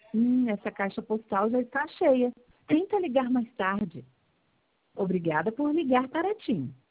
Essa caixa postal já está cheia. Tenta ligar mais tarde. Obrigada por ligar para a TIM.